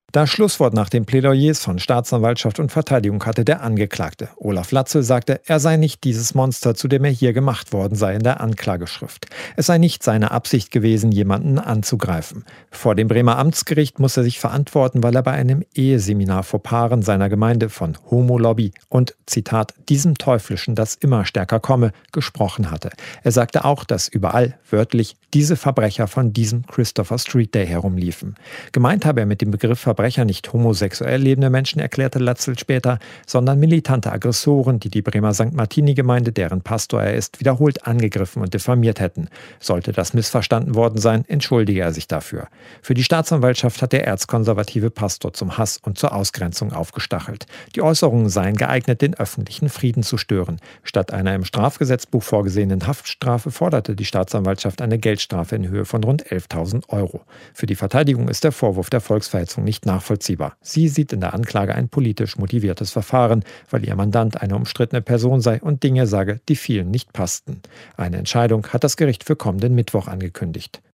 Das Schlusswort nach den Plädoyers von Staatsanwaltschaft und Verteidigung hatte der Angeklagte. Olaf Latzel sagte, er sei nicht dieses Monster, zu dem er hier gemacht worden sei in der Anklageschrift. Es sei nicht seine Absicht gewesen, jemanden anzugreifen. Vor dem Bremer Amtsgericht muss er sich verantworten, weil er bei einem Eheseminar vor Paaren seiner Gemeinde von Homo-Lobby und, Zitat, diesem Teuflischen, das immer stärker komme, gesprochen hatte. Er sagte auch, dass überall, wörtlich, diese Verbrecher von diesem Christopher Street Day herumliefen. Gemeint habe er mit dem Begriff Verbrecher nicht homosexuell lebende Menschen, erklärte Latzel später, sondern militante Aggressoren, die die Bremer St. Martini-Gemeinde, deren Pastor er ist, wiederholt angegriffen und diffamiert hätten. Sollte das missverstanden worden sein, entschuldige er sich dafür. Für die Staatsanwaltschaft hat der erzkonservative Pastor zum Hass und zur Ausgrenzung aufgestachelt. Die Äußerungen seien geeignet, den öffentlichen Frieden zu stören. Statt einer im Strafgesetzbuch vorgesehenen Haftstrafe forderte die Staatsanwaltschaft eine Geldstrafe in Höhe von rund 11.000 Euro. Für die Verteidigung ist der Vorwurf der Volksverhetzung nicht nachvollziehbar. Sie sieht in der Anklage ein politisch motiviertes Verfahren, weil ihr Mandant eine umstrittene Person sei und Dinge sage, die vielen nicht passten. Eine Entscheidung hat das Gericht für kommenden Mittwoch angekündigt.